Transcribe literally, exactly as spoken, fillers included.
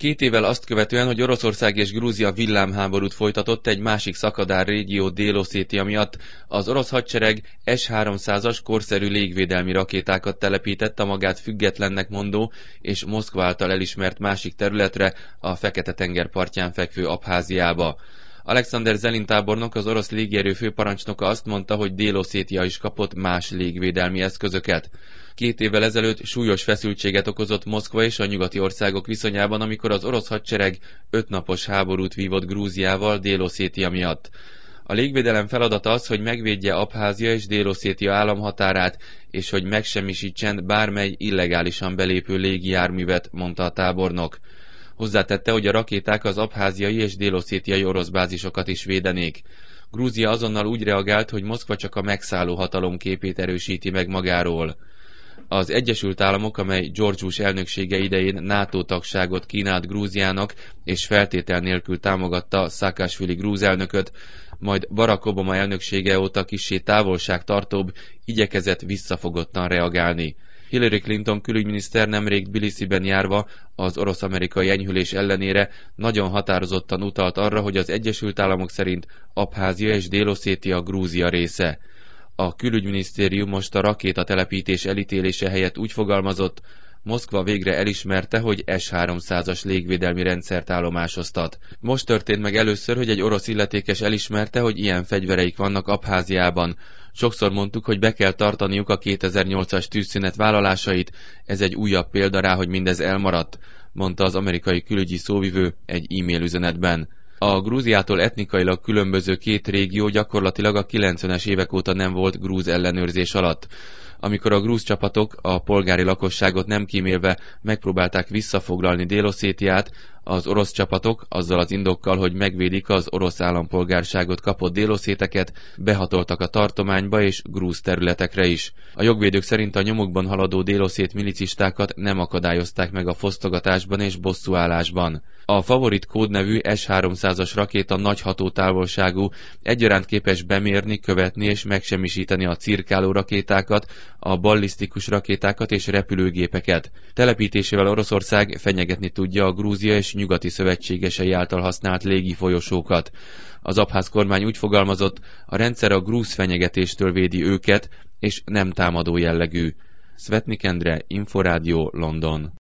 Két évvel azt követően, hogy Oroszország és Grúzia villámháborút folytatott egy másik szakadár régió Dél-Oszétia miatt, az orosz hadsereg es háromszázas korszerű légvédelmi rakétákat telepített a magát függetlennek mondó és Moszkva által elismert másik területre, a Fekete-tenger partján fekvő Abháziába. Alexander Zelin tábornok, az orosz légierő főparancsnoka azt mondta, hogy Dél-Oszétia is kapott más légvédelmi eszközöket. Két évvel ezelőtt súlyos feszültséget okozott Moszkva és a nyugati országok viszonyában, amikor az orosz hadsereg ötnapos háborút vívott Grúziával Dél-Oszétia miatt. A légvédelem feladata az, hogy megvédje Abházia és Dél-Oszétia államhatárát, és hogy megsemmisítsen bármely illegálisan belépő légijárművet, mondta a tábornok. Hozzátette, hogy a rakéták az abháziai és dél-oszétiai orosz bázisokat is védenék. Grúzia azonnal úgy reagált, hogy Moszkva csak a megszálló hatalom képét erősíti meg magáról. Az Egyesült Államok, amely George Bush elnöksége idején NATO tagságot kínált Grúziának, és feltétel nélkül támogatta Saakasvili grúz elnököt, majd Barack Obama elnöksége óta kissé távolságtartóbb, igyekezett visszafogottan reagálni. Hillary Clinton külügyminiszter nemrég Tbilisiben járva az orosz-amerikai enyhülés ellenére nagyon határozottan utalt arra, hogy az Egyesült Államok szerint Abházia és Dél-Oszétia Grúzia része. A külügyminisztérium most a rakétatelepítés elítélése helyett úgy fogalmazott, Moszkva végre elismerte, hogy es háromszázas légvédelmi rendszert állomásoztat. Most történt meg először, hogy egy orosz illetékes elismerte, hogy ilyen fegyvereik vannak Abháziában. Sokszor mondtuk, hogy be kell tartaniuk a kétezer-nyolcas tűzszünet vállalásait, ez egy újabb példa rá, hogy mindez elmaradt, mondta az amerikai külügyi szóvivő egy e-mail üzenetben. A Grúziától etnikailag különböző két régió gyakorlatilag a kilencvenes évek óta nem volt grúz ellenőrzés alatt. Amikor a grúz csapatok a polgári lakosságot nem kímélve megpróbálták visszafoglalni Dél-Oszétiát, az orosz csapatok azzal az indokkal, hogy megvédik az orosz állampolgárságot kapott dél-oszéteket, behatoltak a tartományba és grúz területekre is. A jogvédők szerint a nyomukban haladó dél-oszét milicistákat nem akadályozták meg a fosztogatásban és bosszúállásban. A Favorit kódnevű es háromszázas rakéta nagy hatótávolságú, egyaránt képes bemérni, követni és megsemmisíteni a cirkáló rakétákat, a ballisztikus rakétákat és repülőgépeket. Telepítésével Oroszország fenyegetni tudja a Grúzia és nyugati szövetségesei által használt légi folyosókat. Az abház kormány úgy fogalmazott, a rendszer a grúz fenyegetéstől védi őket, és nem támadó jellegű. Szvetnik Endre, Inforádió, London.